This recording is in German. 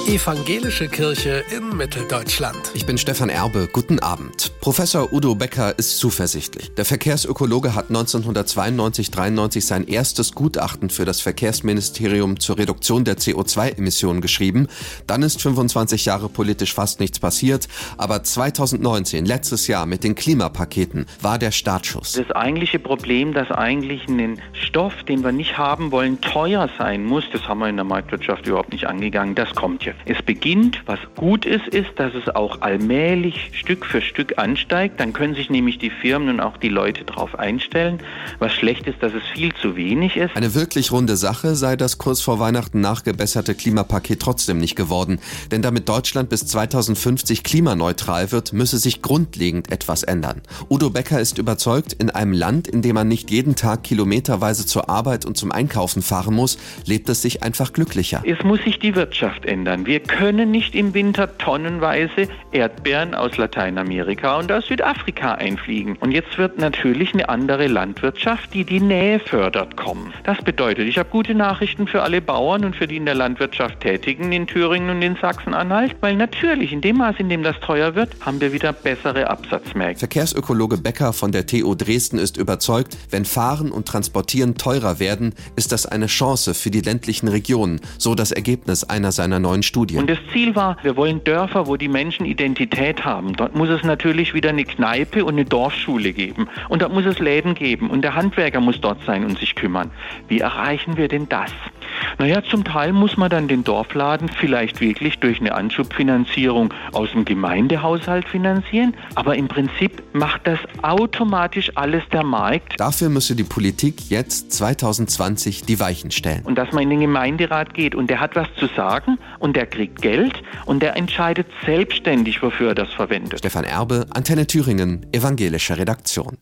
Evangelische Kirche in Mitteldeutschland. Ich bin Stefan Erbe. Guten Abend. Professor Udo Becker ist zuversichtlich. Der Verkehrsökologe hat 1992/93 sein erstes Gutachten für das Verkehrsministerium zur Reduktion der CO2-Emissionen geschrieben. Dann ist 25 Jahre politisch fast nichts passiert. Aber 2019, letztes Jahr mit den Klimapaketen, war der Startschuss. Das eigentliche Problem, dass eigentlich ein Stoff, den wir nicht haben wollen, teuer sein muss, das haben wir in der Marktwirtschaft überhaupt nicht angegangen. Das kommt jetzt. Es beginnt, was gut ist, dass es auch allmählich Stück für Stück ansteigt. Dann können sich nämlich die Firmen und auch die Leute darauf einstellen. Was schlecht ist, dass es viel zu wenig ist. Eine wirklich runde Sache sei das kurz vor Weihnachten nachgebesserte Klimapaket trotzdem nicht geworden. Denn damit Deutschland bis 2050 klimaneutral wird, müsse sich grundlegend etwas ändern. Udo Becker ist überzeugt, in einem Land, in dem man nicht jeden Tag kilometerweise zur Arbeit und zum Einkaufen fahren muss, lebt es sich einfach glücklicher. Es muss sich die Wirtschaft ändern. Wir können nicht im Winter tonnenweise Erdbeeren aus Lateinamerika und aus Südafrika einfliegen. Und jetzt wird natürlich eine andere Landwirtschaft, die die Nähe fördert, kommen. Das bedeutet, ich habe gute Nachrichten für alle Bauern und für die in der Landwirtschaft Tätigen in Thüringen und in Sachsen-Anhalt, weil natürlich in dem Maß, in dem das teuer wird, haben wir wieder bessere Absatzmärkte. Verkehrsökologe Becker von der TU Dresden ist überzeugt, wenn Fahren und Transportieren teurer werden, ist das eine Chance für die ländlichen Regionen, so das Ergebnis einer seiner neuen Studien. Und das Ziel war, wir wollen Dörfer, wo die Menschen Identität haben. Dort muss es natürlich wieder eine Kneipe und eine Dorfschule geben. Und dort muss es Läden geben. Und der Handwerker muss dort sein und sich kümmern. Wie erreichen wir denn das? Naja, zum Teil muss man dann den Dorfladen vielleicht wirklich durch eine Anschubfinanzierung aus dem Gemeindehaushalt finanzieren. Aber im Prinzip macht das automatisch alles der Markt. Dafür müsse die Politik jetzt 2020 die Weichen stellen. Und dass man in den Gemeinderat geht und der hat was zu sagen und der kriegt Geld und der entscheidet selbstständig, wofür er das verwendet. Stefan Erbe, Antenne Thüringen, evangelische Redaktion.